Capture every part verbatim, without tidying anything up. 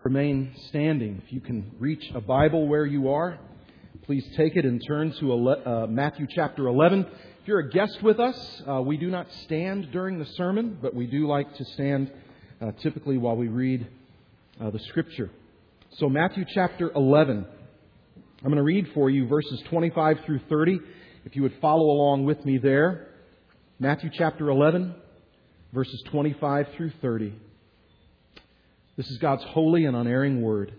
Remain standing. If you can reach a Bible where you are, please take it and turn to uh, Matthew chapter eleven. If you're a guest with us, uh, we do not stand during the sermon, but we do like to stand uh, typically while we read uh, the Scripture. So Matthew chapter eleven. I'm going to read for you verses twenty-five through thirty. If you would follow along with me there. Matthew chapter eleven, verses twenty-five through thirty. This is God's holy and unerring word.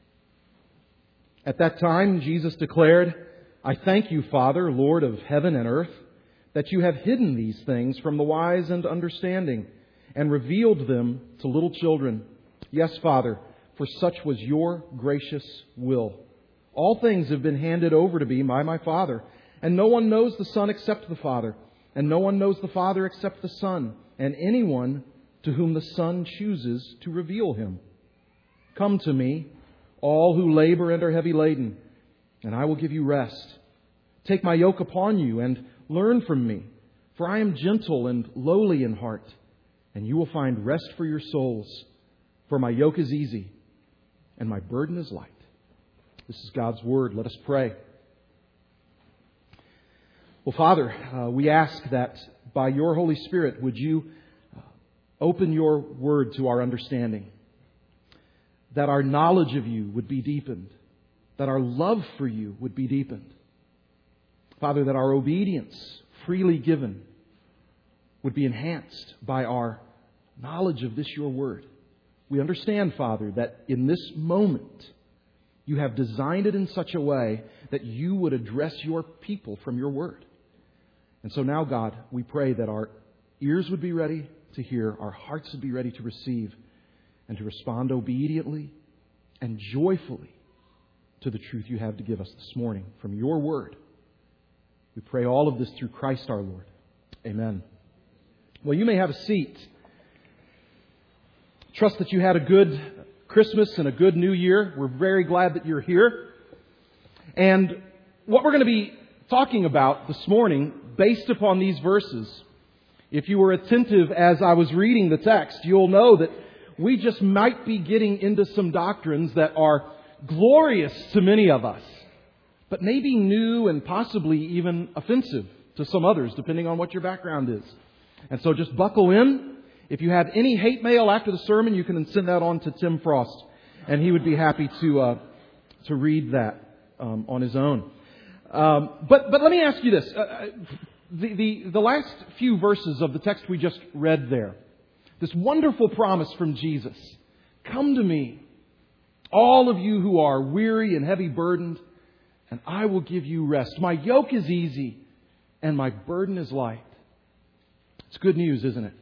At that time, Jesus declared, "I thank you, Father, Lord of heaven and earth, that you have hidden these things from the wise and understanding and revealed them to little children. Yes, Father, for such was your gracious will. All things have been handed over to me by my Father, and no one knows the Son except the Father, and no one knows the Father except the Son, and anyone to whom the Son chooses to reveal Him. Come to me, all who labor and are heavy laden, and I will give you rest. Take my yoke upon you and learn from me, for I am gentle and lowly in heart, and you will find rest for your souls. For my yoke is easy, and my burden is light." This is God's Word. Let us pray. Well, Father, uh, we ask that by your Holy Spirit, would you open your Word to our understanding, that our knowledge of you would be deepened, that our love for you would be deepened. Father, that our obedience, freely given, would be enhanced by our knowledge of this, your Word. We understand, Father, that in this moment, you have designed it in such a way that you would address your people from your Word. And so now, God, we pray that our ears would be ready to hear, our hearts would be ready to receive, and to respond obediently and joyfully to the truth you have to give us this morning from your Word. We pray all of this through Christ our Lord. Amen. Well, you may have a seat. Trust that you had a good Christmas and a good New Year. We're very glad that you're here. And what we're going to be talking about this morning, based upon these verses, if you were attentive as I was reading the text, you'll know that we just might be getting into some doctrines that are glorious to many of us, but maybe new and possibly even offensive to some others, depending on what your background is. And so just buckle in. If you have any hate mail after the sermon, you can send that on to Tim Frost, and he would be happy to uh, to read that um, on his own. Um, but but let me ask you this. Uh, The, the, the last few verses of the text we just read there, this wonderful promise from Jesus, "Come to me, all of you who are weary and heavy burdened, and I will give you rest. My yoke is easy and my burden is light." It's good news, isn't it?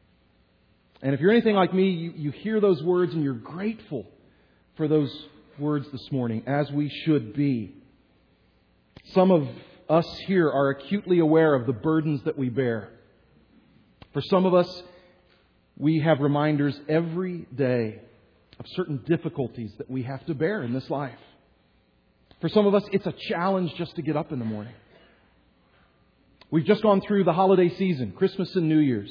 And if you're anything like me, you, you hear those words and you're grateful for those words this morning, as we should be. Some of us here are acutely aware of the burdens that we bear. For some of us, we have reminders every day of certain difficulties that we have to bear in this life. For some of us, it's a challenge just to get up in the morning. We've just gone through the holiday season, Christmas and New Year's.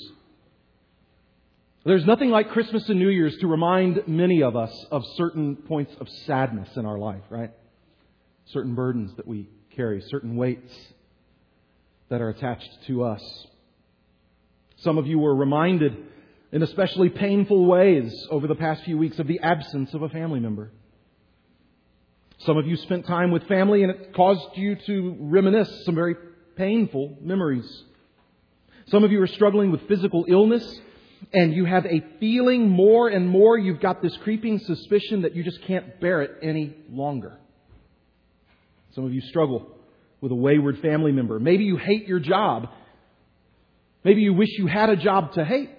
There's nothing like Christmas and New Year's to remind many of us of certain points of sadness in our life, right? Certain burdens that we carry, certain weights that are attached to us. Some of you were reminded in especially painful ways over the past few weeks of the absence of a family member. Some of you spent time with family and it caused you to reminisce some very painful memories. Some of you are struggling with physical illness and you have a feeling more and more, you've got this creeping suspicion that you just can't bear it any longer. Some of you struggle with a wayward family member. Maybe you hate your job. Maybe you wish you had a job to hate.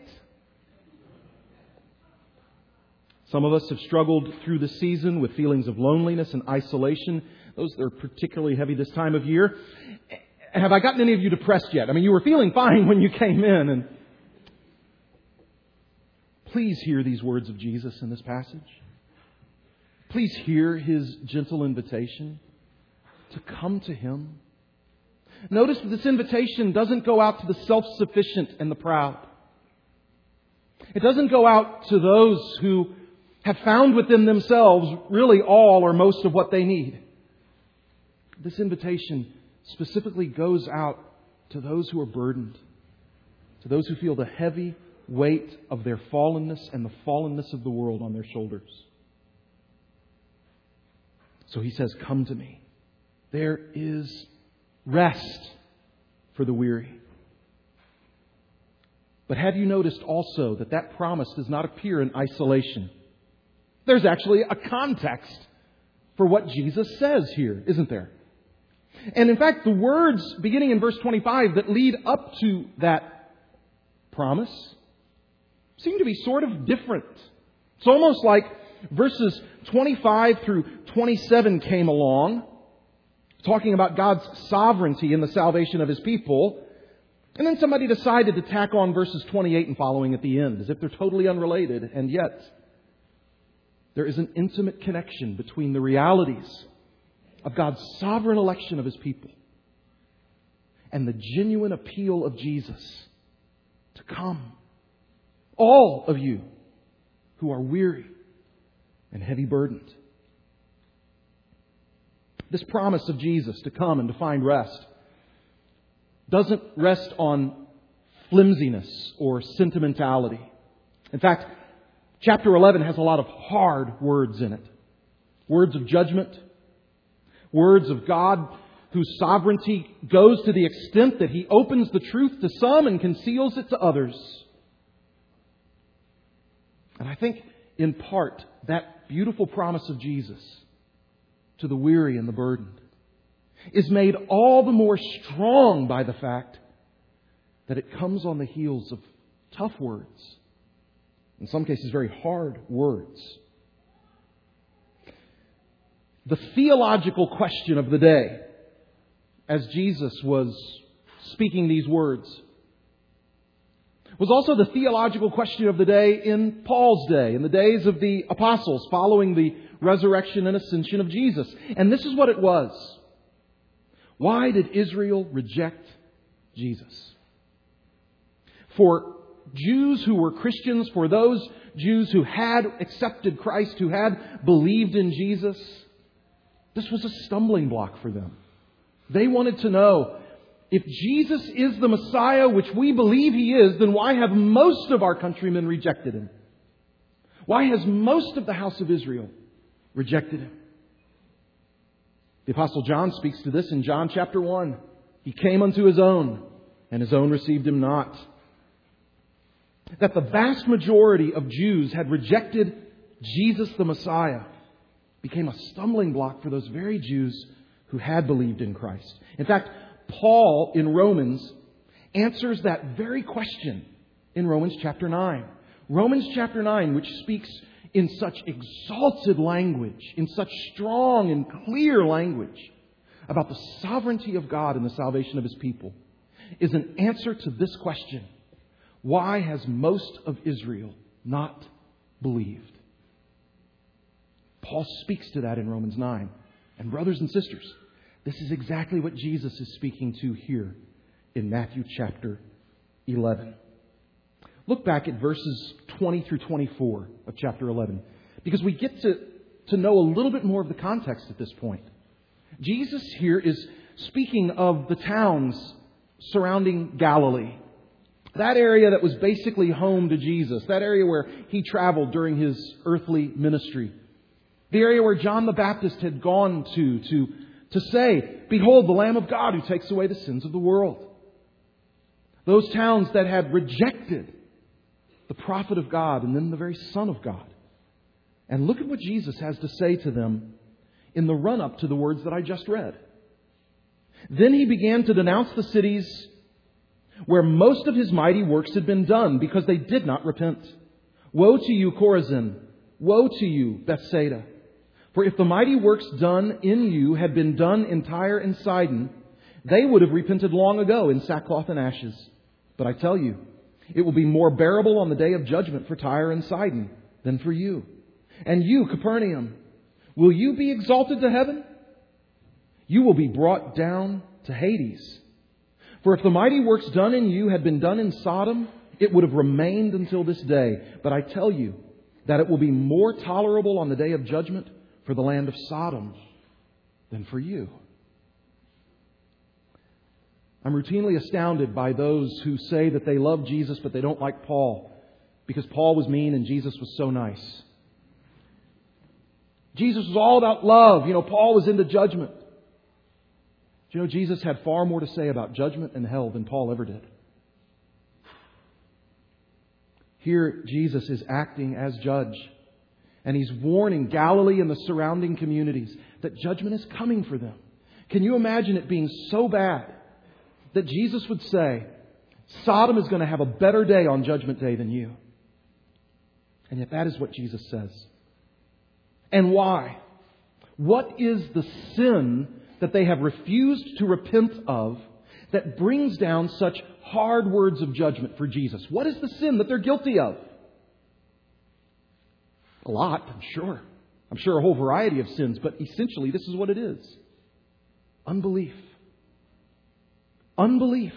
Some of us have struggled through the season with feelings of loneliness and isolation. Those are particularly heavy this time of year. Have I gotten any of you depressed yet? I mean, you were feeling fine when you came in. And please hear these words of Jesus in this passage. Please hear His gentle invitation to come to Him. Notice that this invitation doesn't go out to the self-sufficient and the proud. It doesn't go out to those who have found within themselves really all or most of what they need. This invitation specifically goes out to those who are burdened, to those who feel the heavy weight of their fallenness and the fallenness of the world on their shoulders. So He says, come to me. There is rest for the weary. But have you noticed also that that promise does not appear in isolation? There's actually a context for what Jesus says here, isn't there? And in fact, the words beginning in verse twenty-five that lead up to that promise seem to be sort of different. It's almost like verses twenty-five through twenty-seven came along, talking about God's sovereignty in the salvation of His people. And then somebody decided to tack on verses twenty-eight and following at the end, as if they're totally unrelated. And yet, there is an intimate connection between the realities of God's sovereign election of His people and the genuine appeal of Jesus to come. All of you who are weary and heavy burdened. This promise of Jesus to come and to find rest doesn't rest on flimsiness or sentimentality. In fact, chapter eleven has a lot of hard words in it. Words of judgment. Words of God whose sovereignty goes to the extent that He opens the truth to some and conceals it to others. And I think, in part, that beautiful promise of Jesus to the weary and the burdened is made all the more strong by the fact that it comes on the heels of tough words. In some cases, very hard words. The theological question of the day, as Jesus was speaking these words, was also the theological question of the day in Paul's day, in the days of the apostles following the resurrection and ascension of Jesus. And this is what it was. Why did Israel reject Jesus? For Jews who were Christians, for those Jews who had accepted Christ, who had believed in Jesus, this was a stumbling block for them. They wanted to know, if Jesus is the Messiah, which we believe He is, then why have most of our countrymen rejected Him? Why has most of the house of Israel rejected Him? The Apostle John speaks to this in John chapter one. He came unto His own, and His own received Him not. That the vast majority of Jews had rejected Jesus the Messiah became a stumbling block for those very Jews who had believed in Christ. In fact, Paul in Romans answers that very question in Romans chapter nine. Romans chapter nine, which speaks in such exalted language, in such strong and clear language about the sovereignty of God and the salvation of His people, is an answer to this question. Why has most of Israel not believed? Paul speaks to that in Romans nine. And brothers and sisters, this is exactly what Jesus is speaking to here in Matthew chapter eleven. Look back at verses twenty through twenty-four of chapter eleven, because we get to, to know a little bit more of the context at this point. Jesus here is speaking of the towns surrounding Galilee. That area that was basically home to Jesus. That area where He traveled during His earthly ministry. The area where John the Baptist had gone to, to, to say, "Behold, the Lamb of God who takes away the sins of the world." Those towns that had rejected the prophet of God and then the very Son of God. And look at what Jesus has to say to them in the run-up to the words that I just read. Then He began to denounce the cities where most of His mighty works had been done, because they did not repent. Woe to you, Chorazin! Woe to you, Bethsaida! For if the mighty works done in you had been done in Tyre and Sidon, they would have repented long ago in sackcloth and ashes. But I tell you, it will be more bearable on the day of judgment for Tyre and Sidon than for you. And you, Capernaum, will you be exalted to heaven? You will be brought down to Hades. For if the mighty works done in you had been done in Sodom, it would have remained until this day. But I tell you that it will be more tolerable on the day of judgment for the land of Sodom than for you. I'm routinely astounded by those who say that they love Jesus but they don't like Paul because Paul was mean and Jesus was so nice. Jesus was all about love. You know, Paul was into judgment. Do you know Jesus had far more to say about judgment and hell than Paul ever did? Here, Jesus is acting as judge. And He's warning Galilee and the surrounding communities that judgment is coming for them. Can you imagine it being so bad that Jesus would say, Sodom is going to have a better day on Judgment Day than you? And yet that is what Jesus says. And why? What is the sin that they have refused to repent of that brings down such hard words of judgment for Jesus? What is the sin that they're guilty of? A lot, I'm sure. I'm sure a whole variety of sins, but essentially this is what it is. Unbelief. Unbelief.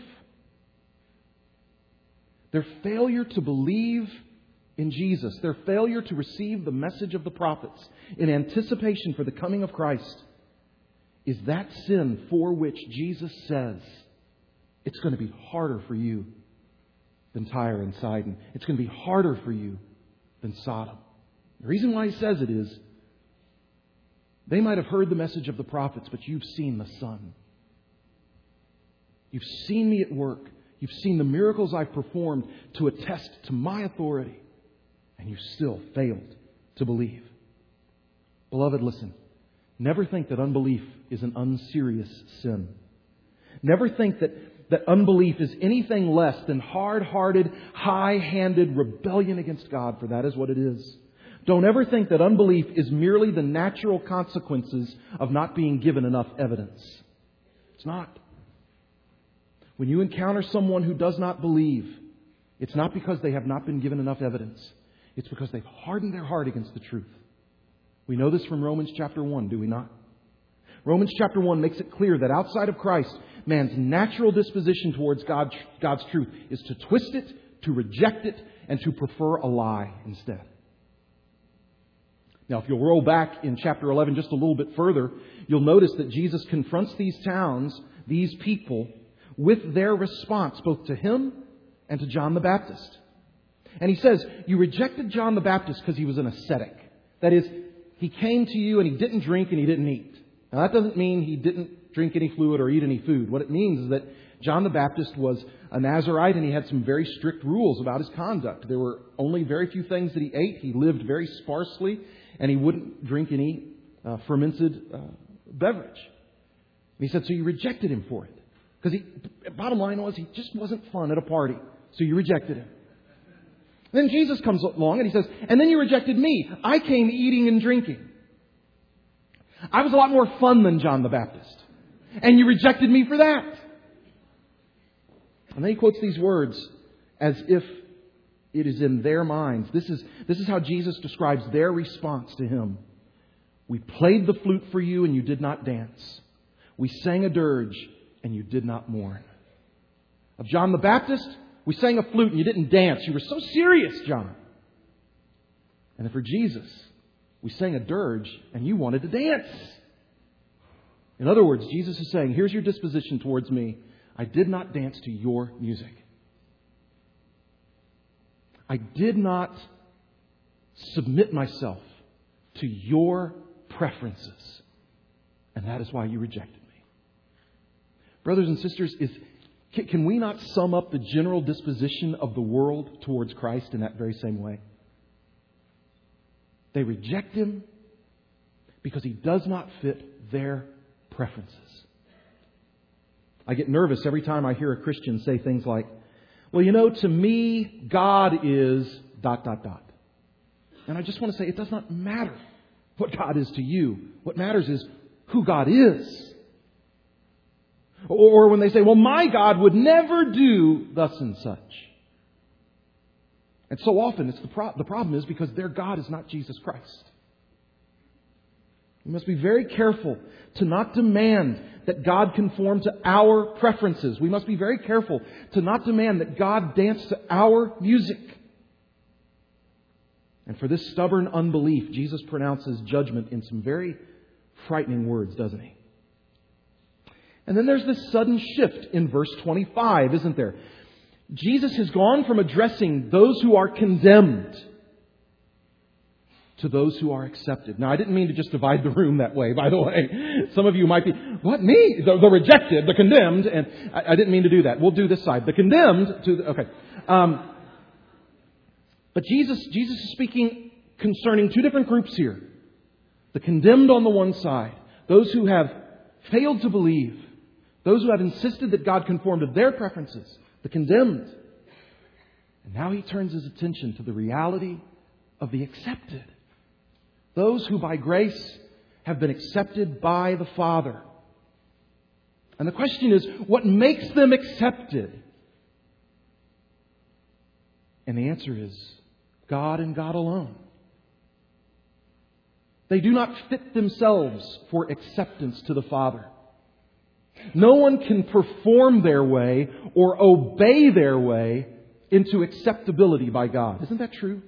Their failure to believe in Jesus, their failure to receive the message of the prophets in anticipation for the coming of Christ, is that sin for which Jesus says it's going to be harder for you than Tyre and Sidon. It's going to be harder for you than Sodom. The reason why He says it is they might have heard the message of the prophets, but you've seen the Son. You've seen me at work. You've seen the miracles I've performed to attest to my authority. And you still failed to believe. Beloved, listen. Never think that unbelief is an unserious sin. Never think that, that unbelief is anything less than hard-hearted, high-handed rebellion against God, for that is what it is. Don't ever think that unbelief is merely the natural consequences of not being given enough evidence. It's not. When you encounter someone who does not believe, it's not because they have not been given enough evidence. It's because they've hardened their heart against the truth. We know this from Romans chapter one, do we not? Romans chapter one makes it clear that outside of Christ, man's natural disposition towards God, God's truth is to twist it, to reject it, and to prefer a lie instead. Now, if you'll roll back in chapter eleven just a little bit further, you'll notice that Jesus confronts these towns, these people, with their response both to Him and to John the Baptist. And He says, you rejected John the Baptist because he was an ascetic. That is, he came to you and he didn't drink and he didn't eat. Now, that doesn't mean he didn't drink any fluid or eat any food. What it means is that John the Baptist was a Nazirite and he had some very strict rules about his conduct. There were only very few things that he ate. He lived very sparsely and he wouldn't drink any uh, fermented uh, beverage. And he said, so you rejected him for it. Because he, bottom line was, he just wasn't fun at a party. So you rejected him. Then Jesus comes along and He says, and then you rejected me. I came eating and drinking. I was a lot more fun than John the Baptist. And you rejected me for that. And then He quotes these words as if it is in their minds. This is, this is how Jesus describes their response to Him. We played the flute for you and you did not dance. We sang a dirge and you did not mourn. Of John the Baptist, we sang a flute and you didn't dance. You were so serious, John. And then for Jesus, we sang a dirge and you wanted to dance. In other words, Jesus is saying, here's your disposition towards me. I did not dance to your music. I did not submit myself to your preferences. And that is why you rejected me. Brothers and sisters, is can we not sum up the general disposition of the world towards Christ in that very same way? They reject Him because He does not fit their preferences. I get nervous every time I hear a Christian say things like, well, you know, to me, God is dot, dot, dot. And I just want to say, it does not matter what God is to you. What matters is who God is. Or when they say, well, my God would never do thus and such. And so often it's the, pro- the problem is because their God is not Jesus Christ. We must be very careful to not demand that God conform to our preferences. We must be very careful to not demand that God dance to our music. And for this stubborn unbelief, Jesus pronounces judgment in some very frightening words, doesn't He? And then there's this sudden shift in verse twenty-five, isn't there? Jesus has gone from addressing those who are condemned to those who are accepted. Now, I didn't mean to just divide the room that way, by the way. Some of you might be, what, me? The, the rejected, the condemned. And I, I didn't mean to do that. We'll do this side. The condemned to the, okay. Um, but Jesus, Jesus is speaking concerning two different groups here. The condemned on the one side. Those who have failed to believe. Those who have insisted that God conform to their preferences. The condemned. And now He turns His attention to the reality of the accepted. Those who by grace have been accepted by the Father. And the question is, what makes them accepted? And the answer is God and God alone. They do not fit themselves for acceptance to the Father. No one can perform their way or obey their way into acceptability by God. Isn't that true?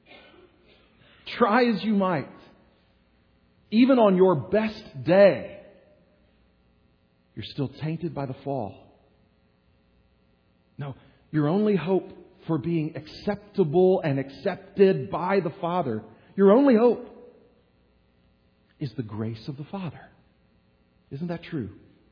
Try as you might, even on your best day, you're still tainted by the fall. No, your only hope for being acceptable and accepted by the Father, your only hope is the grace of the Father. Isn't that true?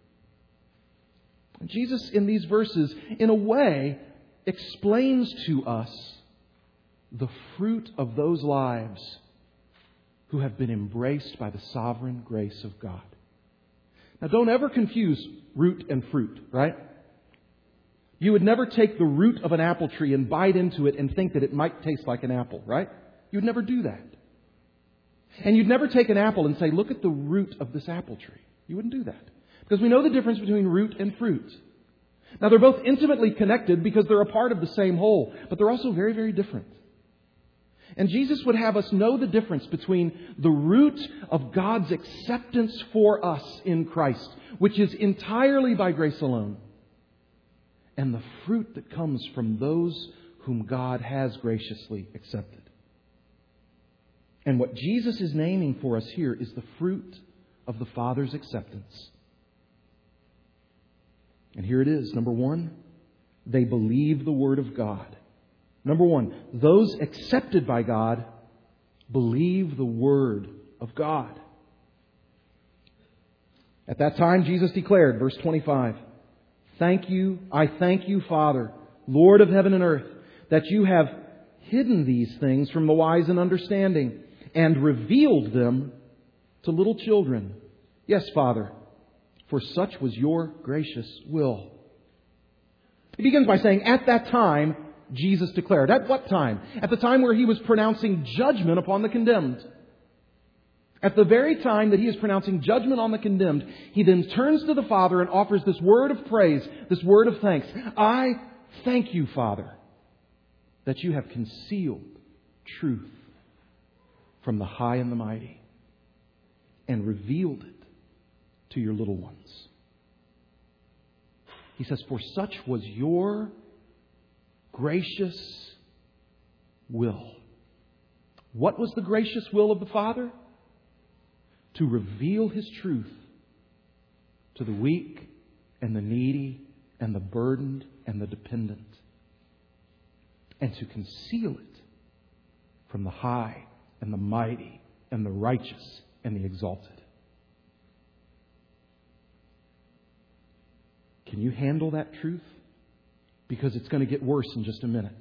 And Jesus, in these verses, in a way, explains to us the fruit of those lives who have been embraced by the sovereign grace of God. Now, don't ever confuse root and fruit, right? You would never take the root of an apple tree and bite into it and think that it might taste like an apple, right? You would never do that. And you'd never take an apple and say, look at the root of this apple tree. You wouldn't do that. Because we know the difference between root and fruit. Now, they're both intimately connected because they're a part of the same whole, but they're also very, very different. And Jesus would have us know the difference between the root of God's acceptance for us in Christ, which is entirely by grace alone, and the fruit that comes from those whom God has graciously accepted. And what Jesus is naming for us here is the fruit of the Father's acceptance. And here it is. Number one, they believe the Word of God. Number one, those accepted by God believe the Word of God. At that time, Jesus declared, verse twenty-five, Thank you, I thank you, Father, Lord of heaven and earth, that you have hidden these things from the wise and understanding and revealed them to little children. Yes, Father, for such was your gracious will. He begins by saying, at that time, Jesus declared. At what time? At the time where He was pronouncing judgment upon the condemned. At the very time that He is pronouncing judgment on the condemned, He then turns to the Father and offers this word of praise, this word of thanks. I thank you, Father, that you have concealed truth from the high and the mighty and revealed it to your little ones. He says, for such was your gracious will. What was the gracious will of the Father? To reveal His truth to the weak and the needy and the burdened and the dependent, and to conceal it from the high and the mighty and the righteous and the exalted. Can you handle that truth? Because it's going to get worse in just a minute.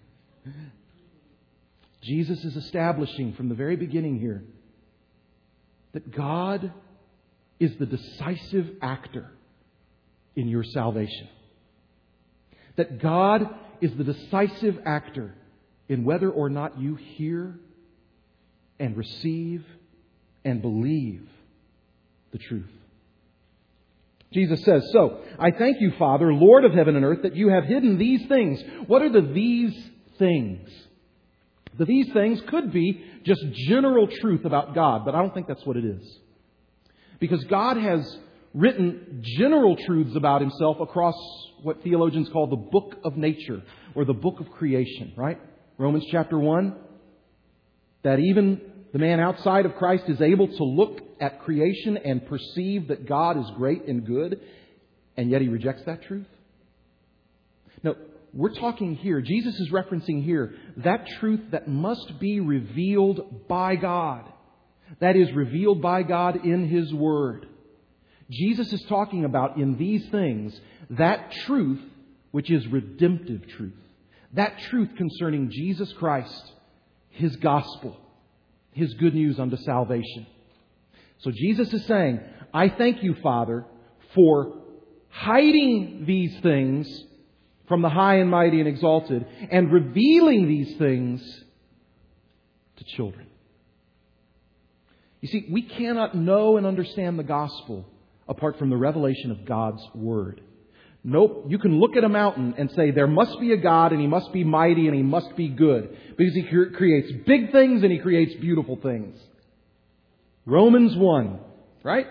Jesus is establishing from the very beginning here that God is the decisive actor in your salvation. That God is the decisive actor in whether or not you hear and receive and believe the truth. Jesus says, so, I thank you, Father, Lord of heaven and earth, that you have hidden these things. What are the these things? The these things could be just general truth about God, but I don't think that's what it is. Because God has written general truths about Himself across what theologians call the book of nature, or the book of creation, right? Romans chapter one. that even the man outside of Christ is able to look at creation and perceive that God is great and good, and yet he rejects that truth? No, we're talking here, Jesus is referencing here, that truth that must be revealed by God. That is revealed by God in His Word. Jesus is talking about in these things that truth which is redemptive truth. That truth concerning Jesus Christ, His gospel, His good news unto salvation. So Jesus is saying, I thank you, Father, for hiding these things from the high and mighty and exalted and revealing these things to children. You see, we cannot know and understand the gospel apart from the revelation of God's Word. Nope, you can look at a mountain and say there must be a God and He must be mighty and He must be good because He creates big things and He creates beautiful things. Romans one, right?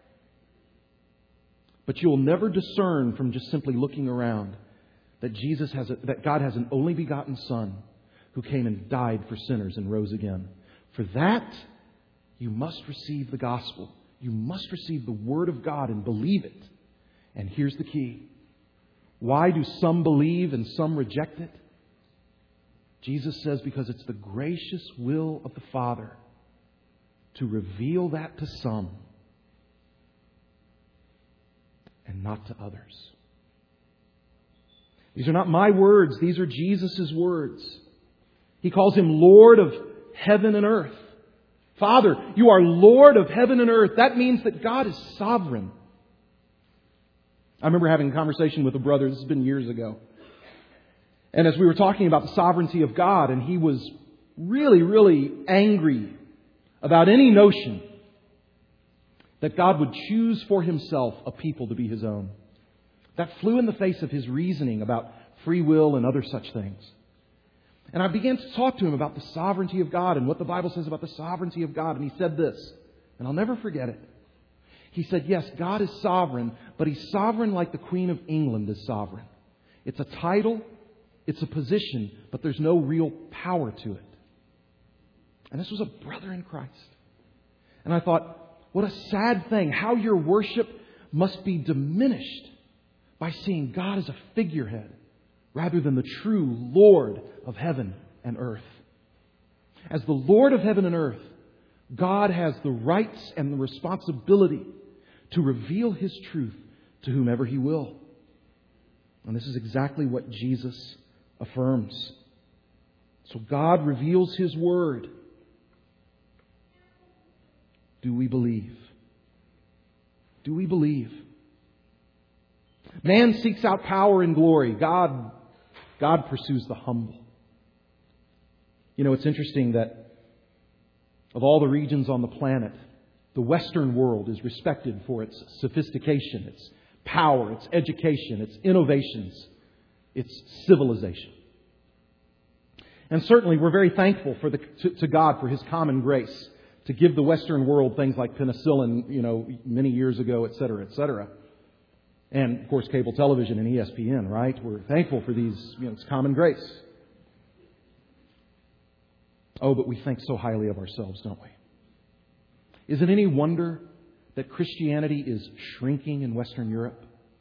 But you'll never discern from just simply looking around that Jesus has a, that God has an only begotten Son who came and died for sinners and rose again. For that, you must receive the gospel. You must receive the Word of God and believe it. And here's the key. Why do some believe and some reject it? Jesus says because it's the gracious will of the Father to reveal that to some and not to others. These are not my words. These are Jesus' words. He calls Him Lord of heaven and earth. Father, you are Lord of heaven and earth. That means that God is sovereign. I remember having a conversation with a brother. This has been years ago. And as we were talking about the sovereignty of God, and he was really, really angry about any notion that God would choose for Himself a people to be His own. That flew in the face of his reasoning about free will and other such things. And I began to talk to him about the sovereignty of God and what the Bible says about the sovereignty of God. And he said this, and I'll never forget it. He said, yes, God is sovereign, but He's sovereign like the Queen of England is sovereign. It's a title, it's a position, but there's no real power to it. And this was a brother in Christ. And I thought, what a sad thing, how your worship must be diminished by seeing God as a figurehead rather than the true Lord of heaven and earth. As the Lord of heaven and earth, God has the rights and the responsibility to reveal His truth to whomever He will. And this is exactly what Jesus affirms. So God reveals His Word. Do we believe? Do we believe? Man seeks out power and glory. God, God pursues the humble. You know, it's interesting that of all the regions on the planet, the Western world is respected for its sophistication, its power, its education, its innovations, its civilization. And certainly we're very thankful for the, to, to God for His common grace to give the Western world things like penicillin, you know, many years ago, et cetera, et cetera. And, of course, cable television and E S P N, right? We're thankful for these, you know, it's common grace. Oh, but we think so highly of ourselves, don't we? Is it any wonder that Christianity is shrinking in Western Europe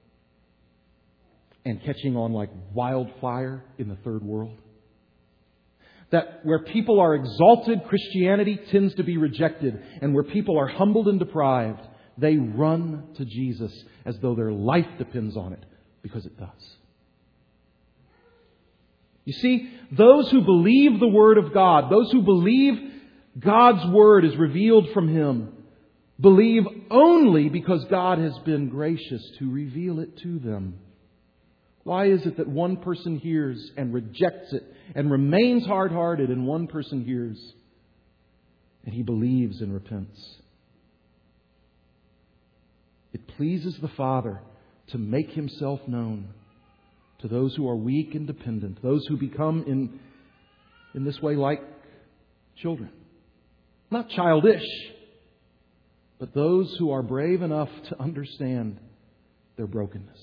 and catching on like wildfire in the third world? That where people are exalted, Christianity tends to be rejected. And where people are humbled and deprived, they run to Jesus as though their life depends on it, because it does. You see, those who believe the Word of God, those who believe God's Word is revealed from Him, believe only because God has been gracious to reveal it to them. Why is it that one person hears and rejects it and remains hard-hearted, and one person hears and he believes and repents? It pleases the Father to make Himself known to those who are weak and dependent, those who become in, in this way like children. Not childish, but those who are brave enough to understand their brokenness.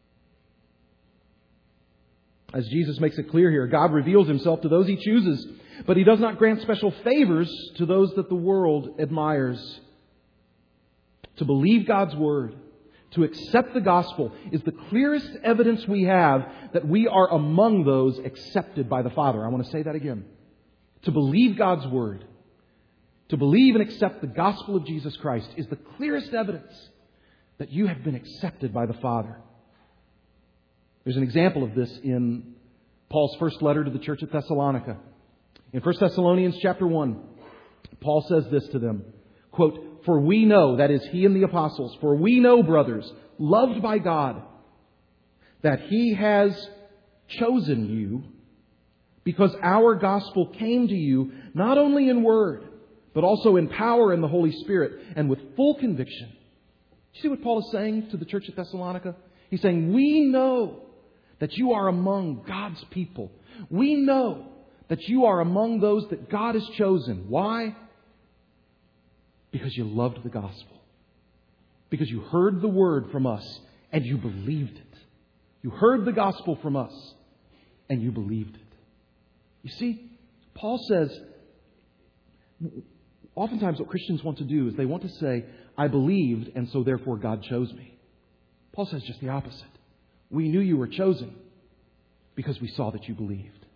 As Jesus makes it clear here, God reveals Himself to those He chooses. But He does not grant special favors to those that the world admires. To believe God's Word, to accept the gospel, is the clearest evidence we have that we are among those accepted by the Father. I want to say that again. To believe God's Word, to believe and accept the gospel of Jesus Christ is the clearest evidence that you have been accepted by the Father. There's an example of this in Paul's first letter to the church at Thessalonica. In First Thessalonians chapter one, Paul says this to them, quote, "For we know," that is, he and the apostles, "for we know, brothers, loved by God, that He has chosen you, because our gospel came to you not only in word, but also in power in the Holy Spirit and with full conviction." You see what Paul is saying to the church at Thessalonica? He's saying, we know that you are among God's people. We know that you are among those that God has chosen. Why? Because you loved the gospel. Because you heard the word from us and you believed it. You heard the gospel from us and you believed it. You see, Paul says, oftentimes what Christians want to do is they want to say, I believed and so therefore God chose me. Paul says just the opposite. We knew you were chosen because we saw that you believed.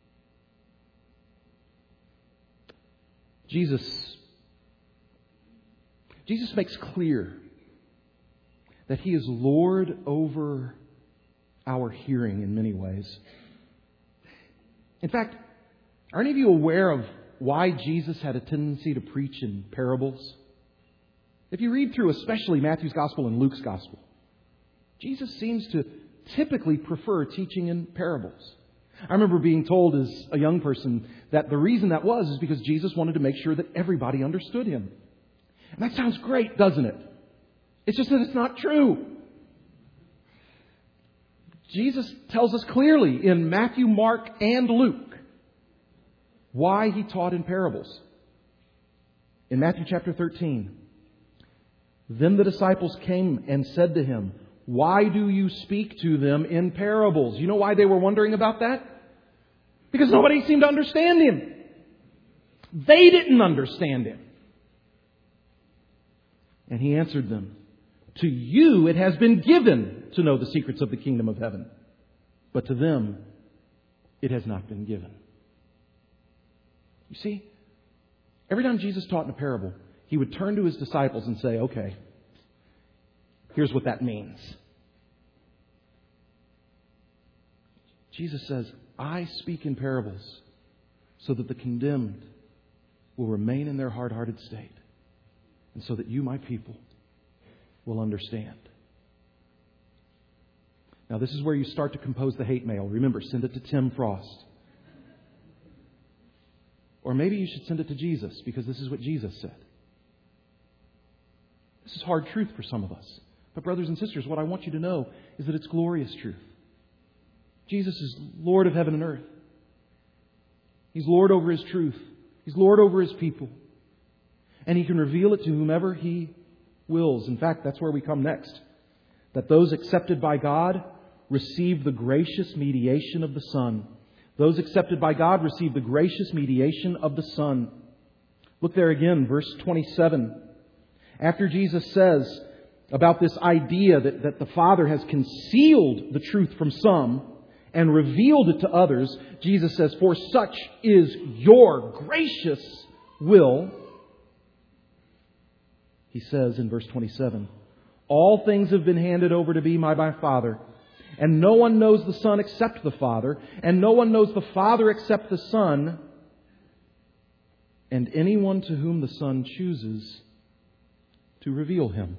Jesus, Jesus makes clear that He is Lord over our hearing in many ways. In fact, are any of you aware of why Jesus had a tendency to preach in parables? If you read through especially Matthew's Gospel and Luke's Gospel, Jesus seems to typically prefer teaching in parables. I remember being told as a young person that the reason that was is because Jesus wanted to make sure that everybody understood Him. And that sounds great, doesn't it? It's just that it's not true. Jesus tells us clearly in Matthew, Mark, and Luke why He taught in parables. In Matthew chapter thirteen, then the disciples came and said to Him, "Why do you speak to them in parables?" You know why they were wondering about that? Because nobody seemed to understand Him. They didn't understand Him. And He answered them, "To you it has been given to know the secrets of the kingdom of heaven, but to them it has not been given." You see, every time Jesus taught in a parable, He would turn to His disciples and say, okay, here's what that means. Jesus says, I speak in parables so that the condemned will remain in their hard-hearted state, and so that you, my people, will understand. Now, this is where you start to compose the hate mail. Remember, send it to Tim Frost. Or maybe you should send it to Jesus, because this is what Jesus said. This is hard truth for some of us. But brothers and sisters, what I want you to know is that it's glorious truth. Jesus is Lord of heaven and earth. He's Lord over His truth. He's Lord over His people. And He can reveal it to whomever He wills. In fact, that's where we come next. That those accepted by God receive the gracious mediation of the Son. Those accepted by God receive the gracious mediation of the Son. Look there again, verse twenty-seven. After Jesus says about this idea that, that the Father has concealed the truth from some and revealed it to others, Jesus says, "For such is your gracious will." He says in verse twenty-seven, "All things have been handed over to me by my Father, and no one knows the Son except the Father, and no one knows the Father except the Son, and anyone to whom the Son chooses to reveal Him."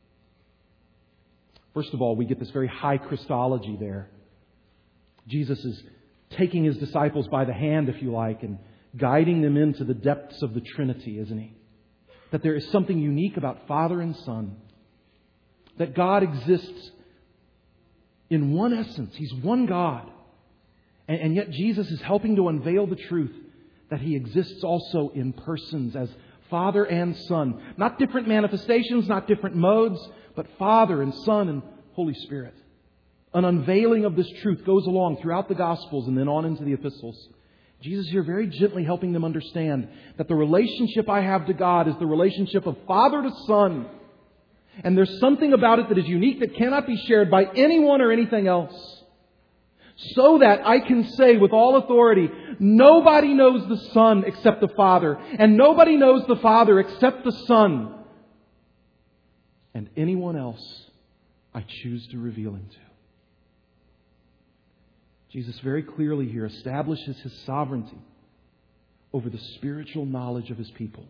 First of all, we get this very high Christology there. Jesus is taking His disciples by the hand, if you like, and guiding them into the depths of the Trinity, isn't He? That there is something unique about Father and Son. That God exists in one essence. He's one God. And, and yet Jesus is helping to unveil the truth that He exists also in persons as Father and Son. Not different manifestations, not different modes, but Father and Son and Holy Spirit. An unveiling of this truth goes along throughout the Gospels and then on into the epistles. Jesus here very gently helping them understand that the relationship I have to God is the relationship of Father to Son. And there's something about it that is unique that cannot be shared by anyone or anything else. So that I can say with all authority, nobody knows the Son except the Father. And nobody knows the Father except the Son. And anyone else I choose to reveal Him to. Jesus very clearly here establishes His sovereignty over the spiritual knowledge of His people.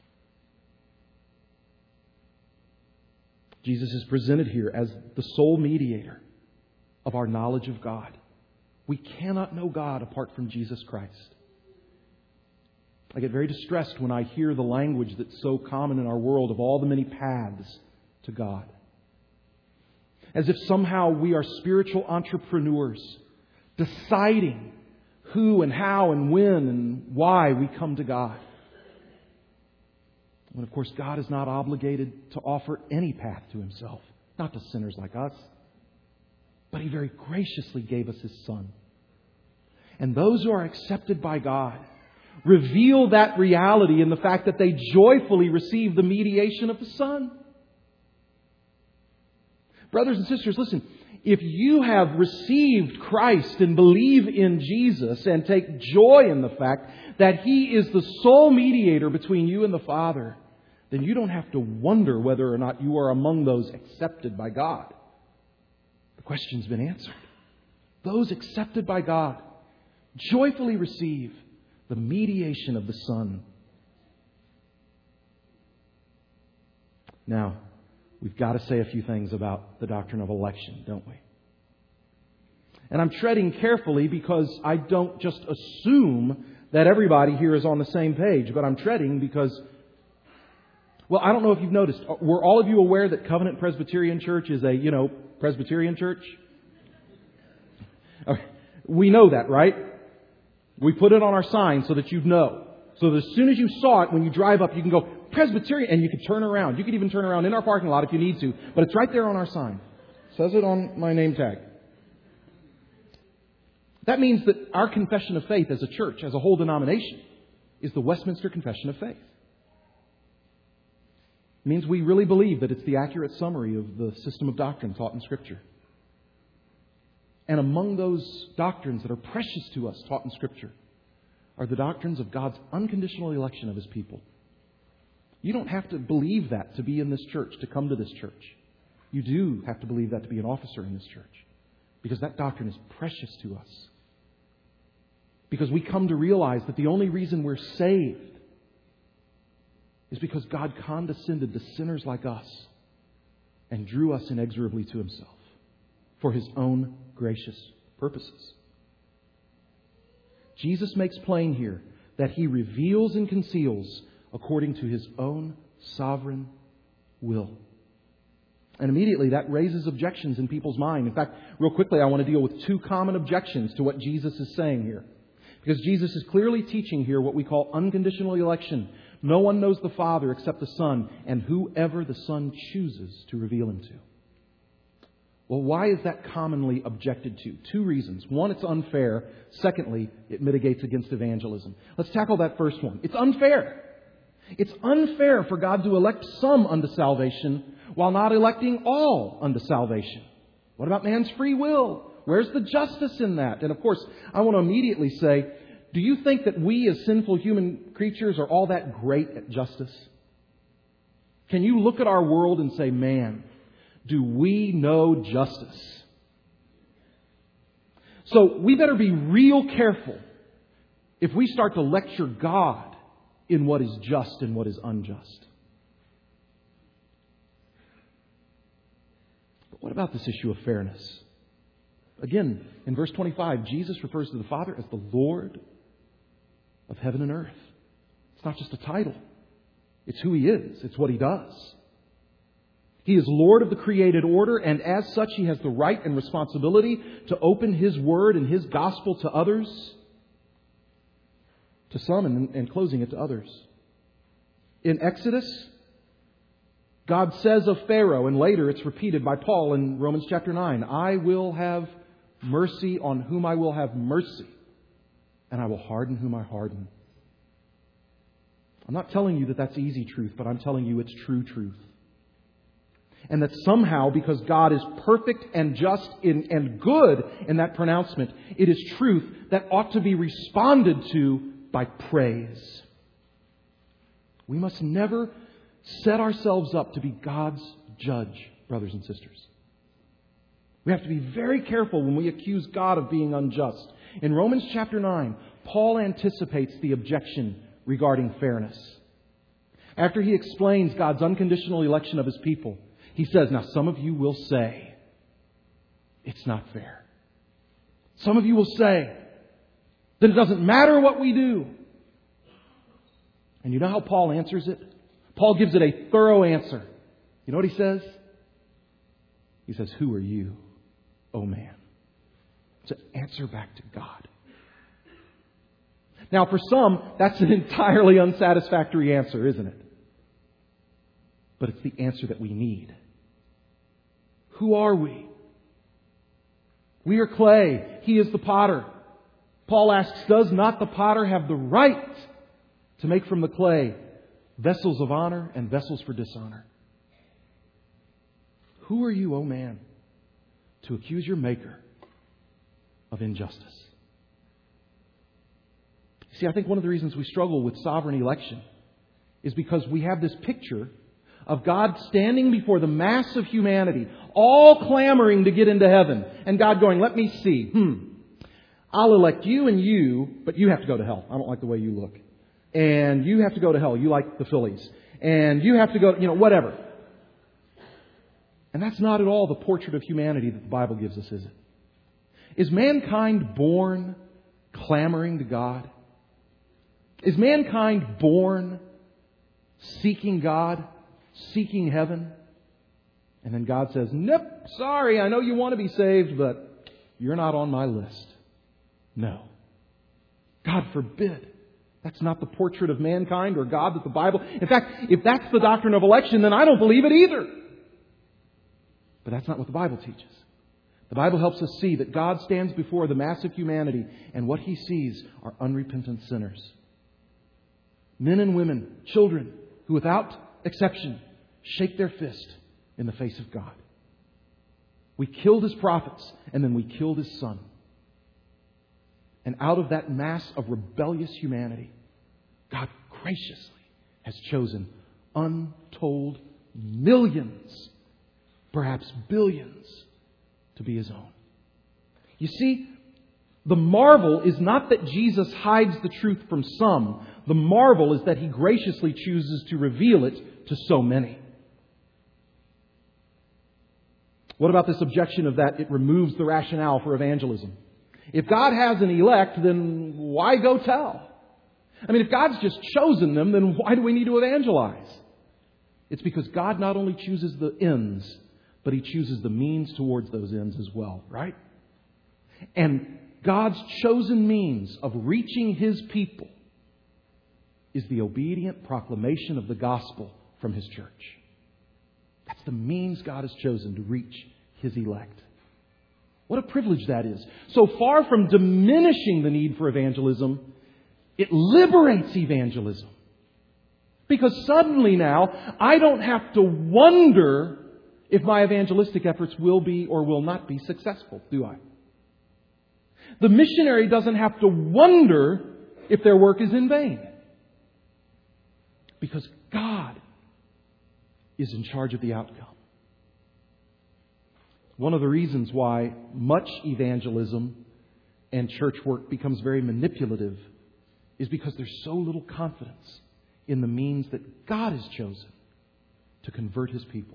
Jesus is presented here as the sole mediator of our knowledge of God. We cannot know God apart from Jesus Christ. I get very distressed when I hear the language that's so common in our world of all the many paths to God. As if somehow we are spiritual entrepreneurs deciding who and how and when and why we come to God. When, of course, God is not obligated to offer any path to Himself, not to sinners like us. But He very graciously gave us His Son. And those who are accepted by God reveal that reality in the fact that they joyfully receive the mediation of the Son. Brothers and sisters, listen. If you have received Christ and believe in Jesus and take joy in the fact that He is the sole mediator between you and the Father, then you don't have to wonder whether or not you are among those accepted by God. The question's been answered. Those accepted by God joyfully receive the mediation of the Son. Now, we've got to say a few things about the doctrine of election, don't we? And I'm treading carefully because I don't just assume that everybody here is on the same page, but I'm treading because, well, I don't know if you've noticed, were all of you aware that Covenant Presbyterian Church is a, you know, Presbyterian church? We know that, right? We put it on our sign so that you'd know. So that as soon as you saw it, when you drive up, you can go, Presbyterian, and you can turn around. You can even turn around in our parking lot if you need to. But it's right there on our sign. It says it on my name tag. That means that our confession of faith as a church, as a whole denomination, is the Westminster Confession of Faith. It means we really believe that it's the accurate summary of the system of doctrine taught in Scripture. And among those doctrines that are precious to us taught in Scripture are the doctrines of God's unconditional election of His people. You don't have to believe that to be in this church, to come to this church. You do have to believe that to be an officer in this church. Because that doctrine is precious to us. Because we come to realize that the only reason we're saved is because God condescended to sinners like us and drew us inexorably to Himself for His own gracious purposes. Jesus makes plain here that He reveals and conceals according to His own sovereign will. And immediately that raises objections in people's mind. In fact, real quickly, I want to deal with two common objections to what Jesus is saying here. Because Jesus is clearly teaching here what we call unconditional election. No one knows the Father except the Son, and whoever the Son chooses to reveal Him to. Well, why is that commonly objected to? Two reasons. One, it's unfair. Secondly, it mitigates against evangelism. Let's tackle that first one. It's unfair. It's unfair for God to elect some unto salvation while not electing all unto salvation. What about man's free will? Where's the justice in that? And of course, I want to immediately say, do you think that we as sinful human creatures are all that great at justice? Can you look at our world and say, man, do we know justice? So we better be real careful if we start to lecture God in what is just and what is unjust. But what about this issue of fairness? Again, in verse twenty-five, Jesus refers to the Father as the Lord of heaven and earth. It's not just a title. It's who He is. It's what He does. He is Lord of the created order, and as such, He has the right and responsibility to open His Word and His gospel to others, to some, and, and closing it to others. In Exodus, God says of Pharaoh, and later it's repeated by Paul in Romans chapter nine, I will have mercy on whom I will have mercy, and I will harden whom I harden. I'm not telling you that that's easy truth, but I'm telling you it's true truth. And that somehow, because God is perfect and just in, and good in that pronouncement, it is truth that ought to be responded to by praise. We must never set ourselves up to be God's judge, brothers and sisters. We have to be very careful when we accuse God of being unjust. In Romans chapter nine, Paul anticipates the objection regarding fairness. After he explains God's unconditional election of His people, he says, now some of you will say, it's not fair. Some of you will say that it doesn't matter what we do. And you know how Paul answers it? Paul gives it a thorough answer. You know what he says? He says, who are you, O man? It's an answer back to God. Now, for some, that's an entirely unsatisfactory answer, isn't it? But it's the answer that we need. Who are we? We are clay. He is the potter. Paul asks, does not the potter have the right to make from the clay vessels of honor and vessels for dishonor? Who are you, O man, to accuse your Maker of injustice? See, I think one of the reasons we struggle with sovereign election is because we have this picture of God standing before the mass of humanity, all clamoring to get into heaven, and God going, let me see. Hmm. I'll elect you and you, but you have to go to hell. I don't like the way you look. And you have to go to hell. You like the Phillies. And you have to go, you know, whatever. And that's not at all the portrait of humanity that the Bible gives us, is it? Is mankind born clamoring to God? Is mankind born seeking God, seeking heaven? And then God says, nope, sorry, I know you want to be saved, but you're not on my list. No. God forbid. That's not the portrait of mankind or God that the Bible... In fact, if that's the doctrine of election, then I don't believe it either. But that's not what the Bible teaches. The Bible helps us see that God stands before the mass of humanity, and what He sees are unrepentant sinners. Men and women, children, who without exception shake their fist in the face of God. We killed His prophets, and then we killed His Son. And out of that mass of rebellious humanity, God graciously has chosen untold millions, perhaps billions, to be His own. You see, the marvel is not that Jesus hides the truth from some. The marvel is that He graciously chooses to reveal it to so many. What about this objection of that it removes the rationale for evangelism? If God has an elect, then why go tell? I mean, if God's just chosen them, then why do we need to evangelize? It's because God not only chooses the ends, but He chooses the means towards those ends as well, right? And God's chosen means of reaching His people is the obedient proclamation of the gospel from His church. That's the means God has chosen to reach His elect. What a privilege that is. So far from diminishing the need for evangelism, it liberates evangelism. Because suddenly now, I don't have to wonder if my evangelistic efforts will be or will not be successful, do I? The missionary doesn't have to wonder if their work is in vain. Because God is in charge of the outcome. One of the reasons why much evangelism and church work becomes very manipulative is because there's so little confidence in the means that God has chosen to convert His people.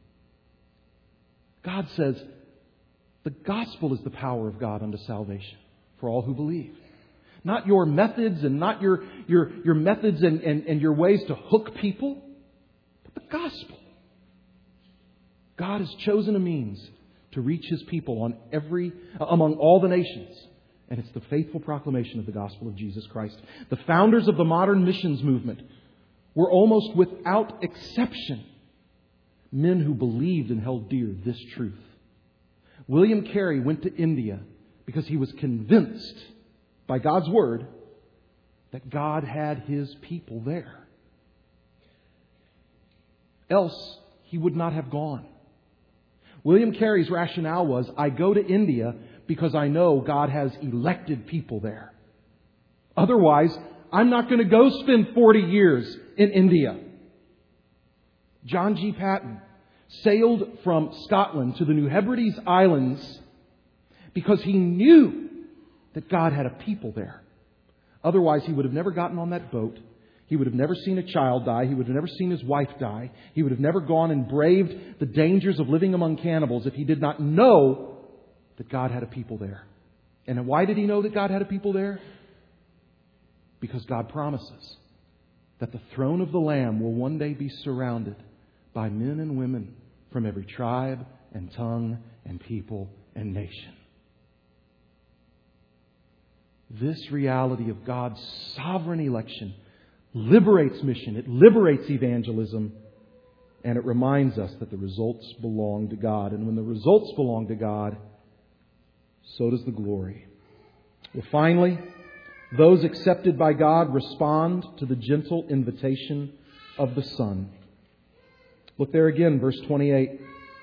God says the gospel is the power of God unto salvation for all who believe. Not your methods and not your, your, your methods and, and, and your ways to hook people, but the gospel. God has chosen a means to reach His people on every among all the nations. And it's the faithful proclamation of the gospel of Jesus Christ. The founders of the modern missions movement were almost without exception men who believed and held dear this truth. William Carey went to India because he was convinced by God's Word, that God had His people there. Else, He would not have gone. William Carey's rationale was, I go to India because I know God has elected people there. Otherwise, I'm not going to go spend forty years in India. John G. Paton sailed from Scotland to the New Hebrides Islands because he knew that God had a people there. Otherwise, he would have never gotten on that boat. He would have never seen a child die. He would have never seen his wife die. He would have never gone and braved the dangers of living among cannibals if he did not know that God had a people there. And why did he know that God had a people there? Because God promises that the throne of the Lamb will one day be surrounded by men and women from every tribe and tongue and people and nation. This reality of God's sovereign election liberates mission. It liberates evangelism. And it reminds us that the results belong to God. And when the results belong to God, so does the glory. Well, finally, those accepted by God respond to the gentle invitation of the Son. Look there again, verse twenty-eight.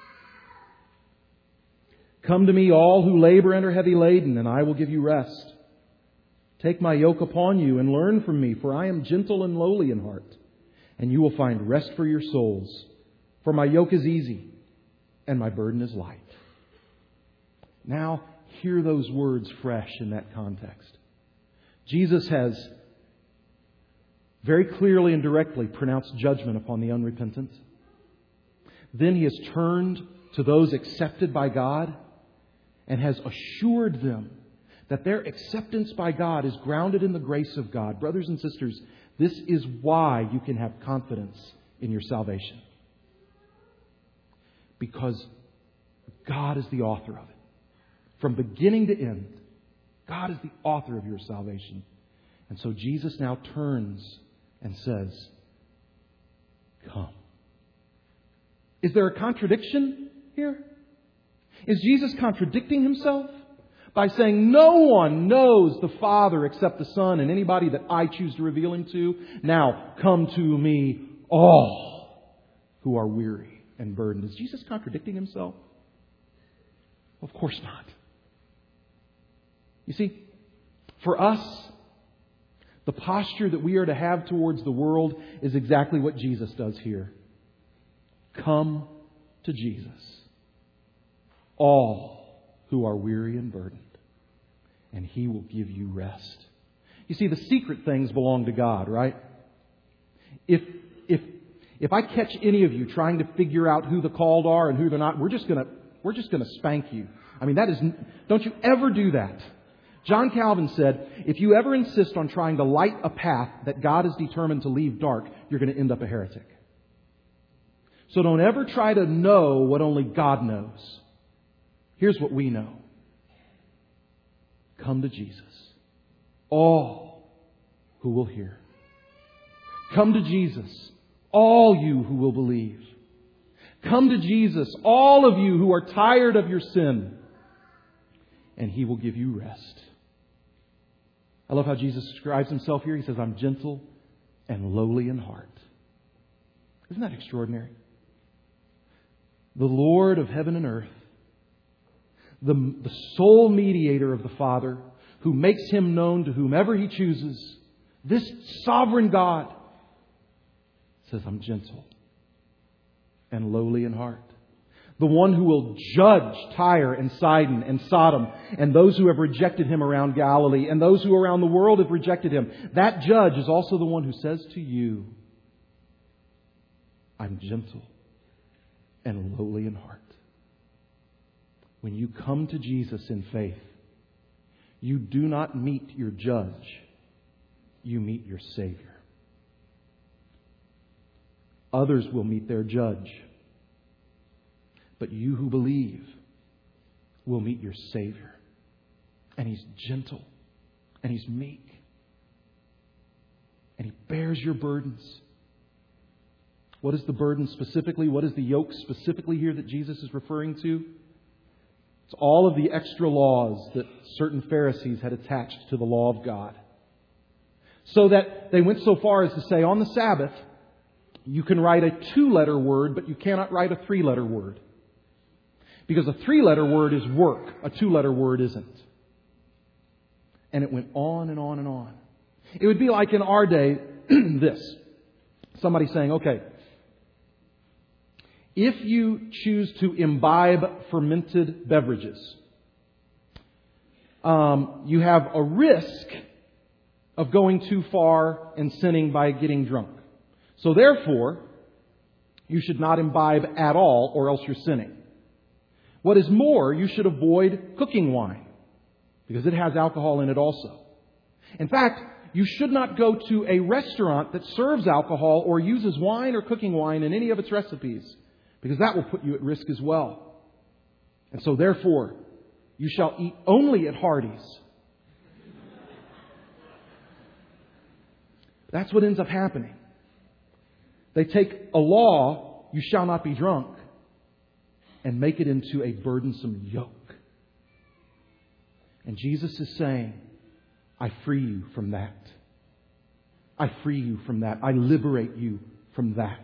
Come to me, all who labor and are heavy laden, and I will give you rest. Take my yoke upon you and learn from me, for I am gentle and lowly in heart, and you will find rest for your souls. For my yoke is easy and my burden is light. Now, hear those words fresh in that context. Jesus has very clearly and directly pronounced judgment upon the unrepentant. Then He has turned to those accepted by God and has assured them that their acceptance by God is grounded in the grace of God. Brothers and sisters, this is why you can have confidence in your salvation. Because God is the author of it. From beginning to end, God is the author of your salvation. And so Jesus now turns and says, come. Is there a contradiction here? Is Jesus contradicting Himself by saying no one knows the Father except the Son and anybody that I choose to reveal Him to? Now come to me, all who are weary and burdened. Is Jesus contradicting Himself? Of course not. You see, for us, the posture that we are to have towards the world is exactly what Jesus does here. Come to Jesus, all who are weary and burdened, and He will give you rest. You see, the secret things belong to God, right? If if if I catch any of you trying to figure out who the called are and who they're not, we're just gonna we're just gonna spank you. I mean, that is don't you ever do that. John Calvin said, if you ever insist on trying to light a path that God is determined to leave dark, you're going to end up a heretic. So don't ever try to know what only God knows. Here's what we know. Come to Jesus, all who will hear. Come to Jesus, all you who will believe. Come to Jesus, all of you who are tired of your sin, and He will give you rest. I love how Jesus describes Himself here. He says, I'm gentle and lowly in heart. Isn't that extraordinary? The Lord of heaven and earth, the, the sole mediator of the Father, who makes Him known to whomever He chooses, this sovereign God says, I'm gentle and lowly in heart. The one who will judge Tyre and Sidon and Sodom and those who have rejected Him around Galilee and those who around the world have rejected Him. That judge is also the one who says to you, I'm gentle and lowly in heart. When you come to Jesus in faith, you do not meet your judge. You meet your Savior. Others will meet their judge. But you who believe will meet your Savior. And He's gentle. And He's meek. And He bears your burdens. What is the burden specifically? What is the yoke specifically here that Jesus is referring to? It's all of the extra laws that certain Pharisees had attached to the law of God. So that they went so far as to say, on the Sabbath, you can write a two-letter word, but you cannot write a three-letter word. Because a three-letter word is work. A two-letter word isn't. And it went on and on and on. It would be like in our day, this. Somebody saying, okay, if you choose to imbibe fermented beverages, um, you have a risk of going too far and sinning by getting drunk. So therefore, you should not imbibe at all, or else you're sinning. What is more, you should avoid cooking wine, because it has alcohol in it also. In fact, you should not go to a restaurant that serves alcohol or uses wine or cooking wine in any of its recipes, because that will put you at risk as well. And so therefore, you shall eat only at Hardee's. That's what ends up happening. They take a law, you shall not be drunk, and make it into a burdensome yoke. And Jesus is saying, I free you from that. I free you from that. I liberate you from that.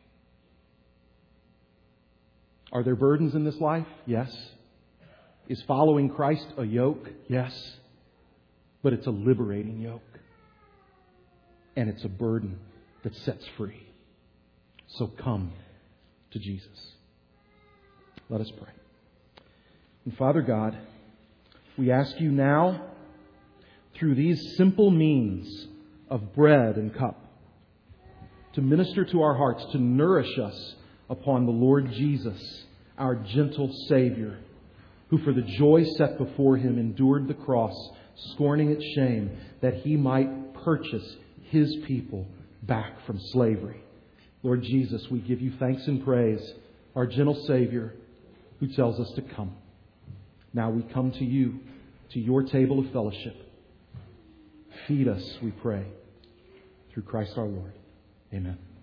Are there burdens in this life? Yes. Is following Christ a yoke? Yes. But it's a liberating yoke. And it's a burden that sets free. So come to Jesus. Let us pray. And Father God, we ask you now, through these simple means of bread and cup, to minister to our hearts, to nourish us upon the Lord Jesus, our gentle Savior, who for the joy set before Him endured the cross, scorning its shame, that He might purchase His people back from slavery. Lord Jesus, we give you thanks and praise, our gentle Savior, who tells us to come. Now we come to you, to your table of fellowship. Feed us, we pray, through Christ our Lord. Amen.